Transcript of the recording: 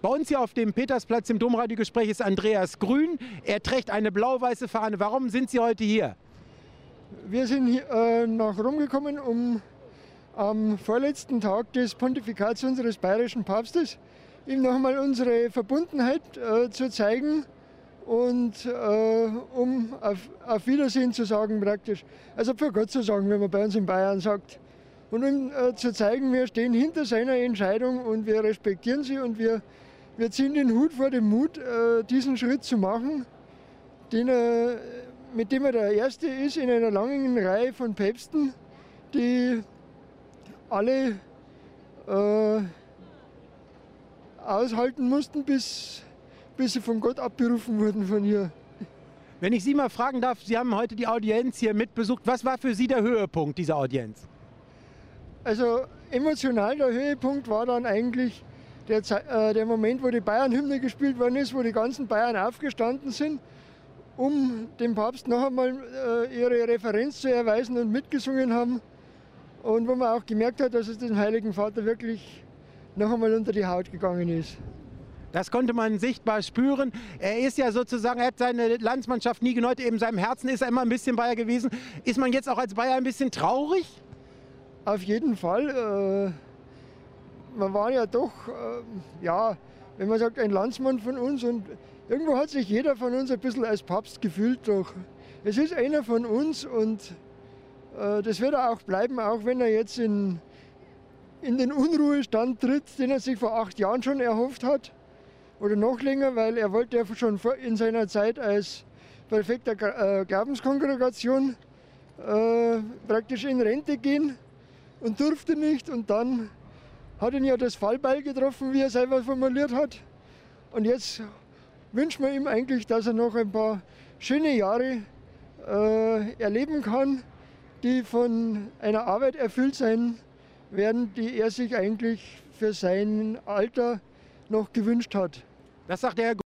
Bei uns hier auf dem Petersplatz im Domradiogespräch ist Andreas Grün. Er trägt eine blau-weiße Fahne. Warum sind Sie heute hier? Wir sind hier, nach Rom gekommen, um am vorletzten Tag des Pontifikats unseres bayerischen Papstes ihm noch einmal unsere Verbundenheit zu zeigen und um auf Wiedersehen zu sagen praktisch. Also für Gott zu sagen, wenn man bei uns in Bayern sagt. Und um zu zeigen, wir stehen hinter seiner Entscheidung und wir respektieren sie und wir ziehen den Hut vor dem Mut, diesen Schritt zu machen, mit dem er der Erste ist in einer langen Reihe von Päpsten, die alle aushalten mussten, bis sie von Gott abberufen wurden von hier. Wenn ich Sie mal fragen darf, Sie haben heute die Audienz hier mitbesucht. Was war für Sie der Höhepunkt dieser Audienz? Also emotional der Höhepunkt war dann eigentlich der Moment, wo die Bayern-Hymne gespielt worden ist, wo die ganzen Bayern aufgestanden sind, um dem Papst noch einmal ihre Referenz zu erweisen und mitgesungen haben. Und wo man auch gemerkt hat, dass es dem Heiligen Vater wirklich noch einmal unter die Haut gegangen ist. Das konnte man sichtbar spüren. Er ist ja sozusagen, er hat seine Landsmannschaft nie genossen, in seinem Herzen ist er immer ein bisschen Bayer gewesen. Ist man jetzt auch als Bayer ein bisschen traurig? Auf jeden Fall. Man war ja doch, wenn man sagt, ein Landsmann von uns und irgendwo hat sich jeder von uns ein bisschen als Papst gefühlt. Doch es ist einer von uns und das wird er auch bleiben, auch wenn er jetzt in den Unruhestand tritt, den er sich vor 8 Jahren schon erhofft hat. Oder noch länger, weil er wollte ja schon in seiner Zeit als perfekter Glaubenskongregation praktisch in Rente gehen und durfte nicht. Und dann hat ihn ja das Fallbeil getroffen, wie er selber formuliert hat. Und jetzt wünschen wir ihm eigentlich, dass er noch ein paar schöne Jahre erleben kann, die von einer Arbeit erfüllt sein werden, die er sich eigentlich für sein Alter noch gewünscht hat. Das sagt der Herr